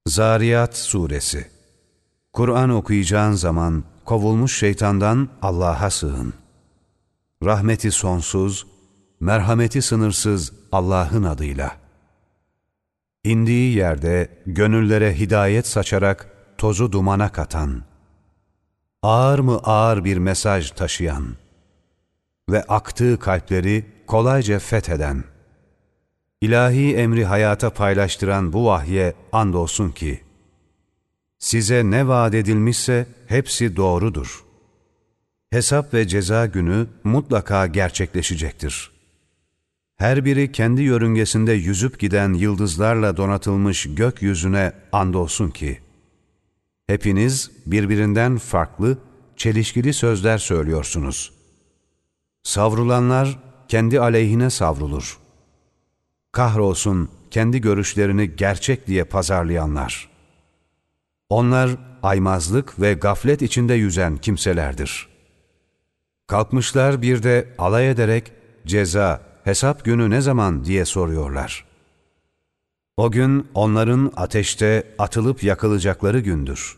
Zariyat Suresi. Kur'an okuyacağın zaman kovulmuş şeytandan Allah'a sığın. Rahmeti sonsuz, merhameti sınırsız Allah'ın adıyla. İndiği yerde gönüllere hidayet saçarak tozu dumana katan, ağır mı ağır bir mesaj taşıyan ve aktığı kalpleri kolayca fetheden, İlahi emri hayata paylaştıran bu vahye andolsun ki, size ne vaat edilmişse hepsi doğrudur. Hesap ve ceza günü mutlaka gerçekleşecektir. Her biri kendi yörüngesinde yüzüp giden yıldızlarla donatılmış gökyüzüne andolsun ki, hepiniz birbirinden farklı, çelişkili sözler söylüyorsunuz. Savrulanlar kendi aleyhine savrulur. Kahrolsun kendi görüşlerini gerçek diye pazarlayanlar. Onlar aymazlık ve gaflet içinde yüzen kimselerdir. Kalkmışlar bir de alay ederek ceza, hesap günü ne zaman diye soruyorlar. O gün onların ateşte atılıp yakılacakları gündür.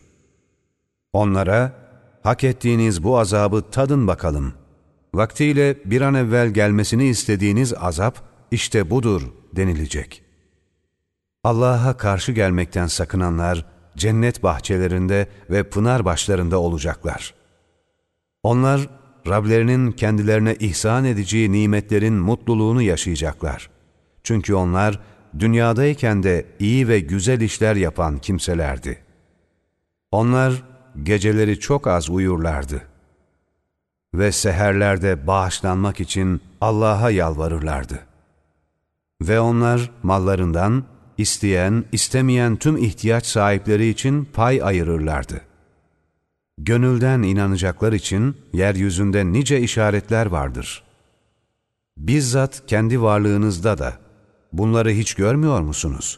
Onlara hak ettiğiniz bu azabı tadın bakalım. Vaktiyle bir an evvel gelmesini istediğiniz azap işte budur denilecek. Allah'a karşı gelmekten sakınanlar cennet bahçelerinde ve pınar başlarında olacaklar. Onlar Rablerinin kendilerine ihsan edeceği nimetlerin mutluluğunu yaşayacaklar. Çünkü onlar dünyadayken de iyi ve güzel işler yapan kimselerdi. Onlar geceleri çok az uyurlardı ve seherlerde bağışlanmak için Allah'a yalvarırlardı. Ve onlar mallarından isteyen, istemeyen tüm ihtiyaç sahipleri için pay ayırırlardı. Gönülden inanacaklar için yeryüzünde nice işaretler vardır. Bizzat kendi varlığınızda da bunları hiç görmüyor musunuz?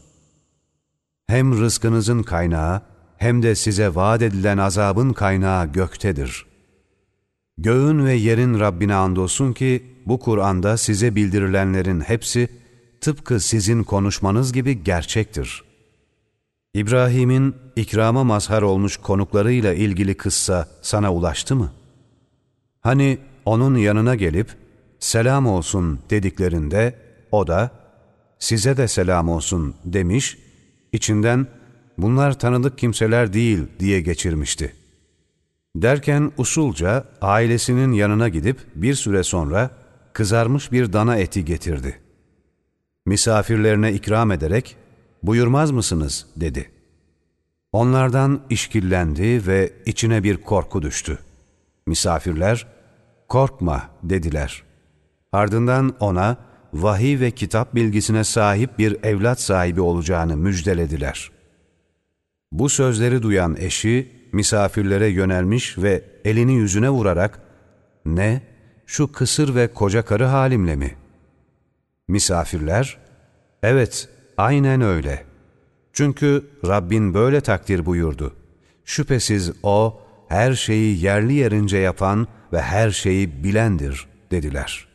Hem rızkınızın kaynağı hem de size vaat edilen azabın kaynağı göktedir. Göğün ve yerin Rabbine andolsun ki bu Kur'an'da size bildirilenlerin hepsi tıpkı sizin konuşmanız gibi gerçektir. İbrahim'in ikrama mazhar olmuş konuklarıyla ilgili kıssa sana ulaştı mı? Hani onun yanına gelip selam olsun dediklerinde o da size de selam olsun demiş, içinden bunlar tanıdık kimseler değil diye geçirmişti. Derken usulca ailesinin yanına gidip bir süre sonra kızarmış bir dana eti getirdi. Misafirlerine ikram ederek buyurmaz mısınız dedi. Onlardan işkillendi ve içine bir korku düştü. Misafirler korkma dediler. Ardından ona vahiy ve kitap bilgisine sahip bir evlat sahibi olacağını müjdelediler. Bu sözleri duyan eşi misafirlere yönelmiş ve elini yüzüne vurarak "Ne, şu kısır ve koca karı halimle mi?" Misafirler, "Evet, aynen öyle. Çünkü Rabbin böyle takdir buyurdu. Şüphesiz O, her şeyi yerli yerince yapan ve her şeyi bilendir," dediler.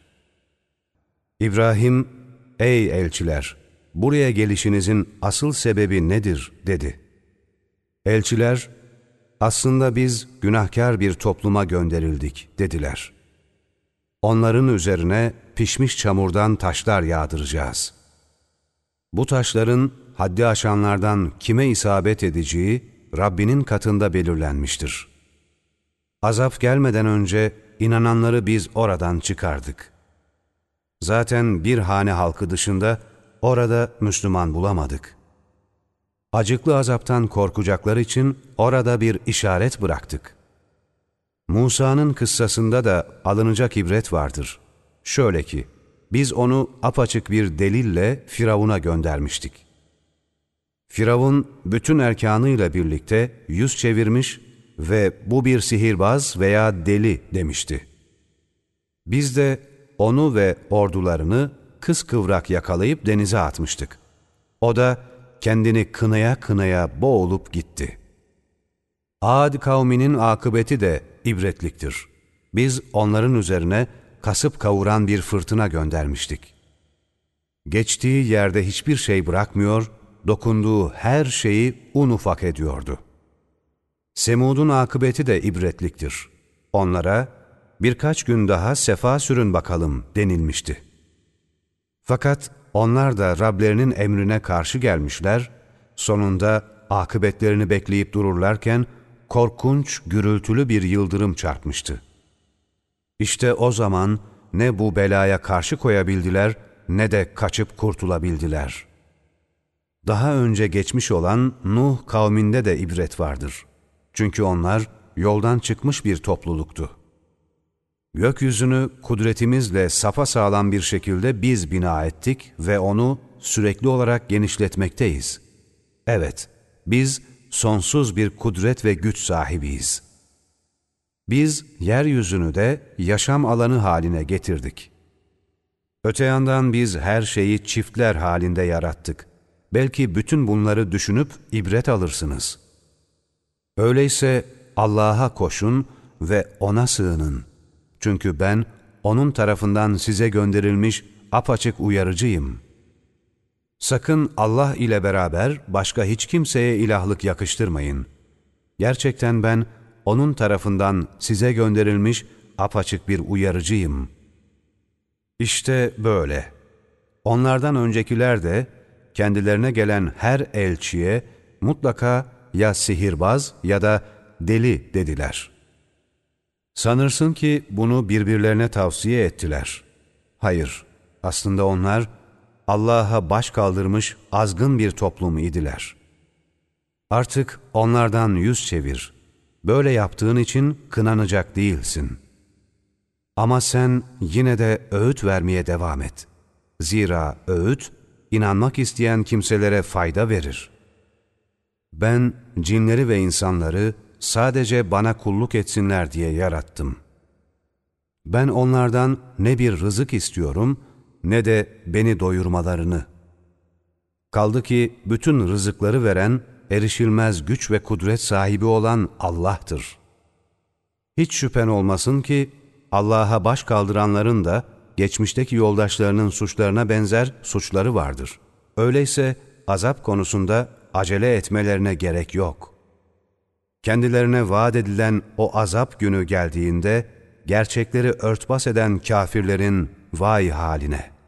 İbrahim, "Ey elçiler, buraya gelişinizin asıl sebebi nedir?" dedi. Elçiler, "Aslında biz günahkar bir topluma gönderildik," dediler. "Onların üzerine pişmiş çamurdan taşlar yağdıracağız. Bu taşların haddi aşanlardan kime isabet edeceği Rabbinin katında belirlenmiştir. Azap gelmeden önce inananları biz oradan çıkardık. Zaten bir hane halkı dışında orada Müslüman bulamadık. Acıklı azaptan korkacaklar için orada bir işaret bıraktık. Musa'nın kıssasında da alınacak ibret vardır. Şöyle ki, biz onu apaçık bir delille Firavun'a göndermiştik. Firavun bütün erkanıyla birlikte yüz çevirmiş ve bu bir sihirbaz veya deli demişti. Biz de onu ve ordularını kıskıvrak yakalayıp denize atmıştık. O da kendini kınaya kınaya boğulup gitti. Ad kavminin akıbeti de ibretliktir. Biz onların üzerine kasıp kavuran bir fırtına göndermiştik. Geçtiği yerde hiçbir şey bırakmıyor dokunduğu her şeyi un ufak ediyordu. Semud'un akıbeti de ibretliktir. Onlara birkaç gün daha sefa sürün bakalım denilmişti. Fakat onlar da Rablerinin emrine karşı gelmişler, sonunda akıbetlerini bekleyip dururlarken korkunç, gürültülü bir yıldırım çarpmıştı. İşte o zaman ne bu belaya karşı koyabildiler ne de kaçıp kurtulabildiler. Daha önce geçmiş olan Nuh kavminde de ibret vardır. Çünkü onlar yoldan çıkmış bir topluluktu. Gökyüzünü kudretimizle sapasağlam bir şekilde biz bina ettik ve onu sürekli olarak genişletmekteyiz. Evet, biz sonsuz bir kudret ve güç sahibiyiz. Biz yeryüzünü de yaşam alanı haline getirdik. Öte yandan biz her şeyi çiftler halinde yarattık. Belki bütün bunları düşünüp ibret alırsınız. Öyleyse Allah'a koşun ve O'na sığının. Çünkü ben O'nun tarafından size gönderilmiş apaçık uyarıcıyım. Sakın Allah ile beraber başka hiç kimseye ilahlık yakıştırmayın. Gerçekten ben O'nun tarafından size gönderilmiş apaçık bir uyarıcıyım. İşte böyle. Onlardan öncekiler de kendilerine gelen her elçiye mutlaka ya sihirbaz ya da deli dediler. Sanırsın ki bunu birbirlerine tavsiye ettiler. Hayır, aslında onlar Allah'a baş kaldırmış azgın bir toplum idiler. Artık onlardan yüz çevir. Böyle yaptığın için kınanacak değilsin. Ama sen yine de öğüt vermeye devam et. Zira öğüt, inanmak isteyen kimselere fayda verir. Ben cinleri ve insanları sadece bana kulluk etsinler diye yarattım. Ben onlardan ne bir rızık istiyorum ne de beni doyurmalarını. Kaldı ki bütün rızıkları veren, erişilmez güç ve kudret sahibi olan Allah'tır. Hiç şüphen olmasın ki Allah'a baş kaldıranların da geçmişteki yoldaşlarının suçlarına benzer suçları vardır. Öyleyse azap konusunda acele etmelerine gerek yok. Kendilerine vaat edilen o azap günü geldiğinde gerçekleri örtbas eden kâfirlerin vay haline!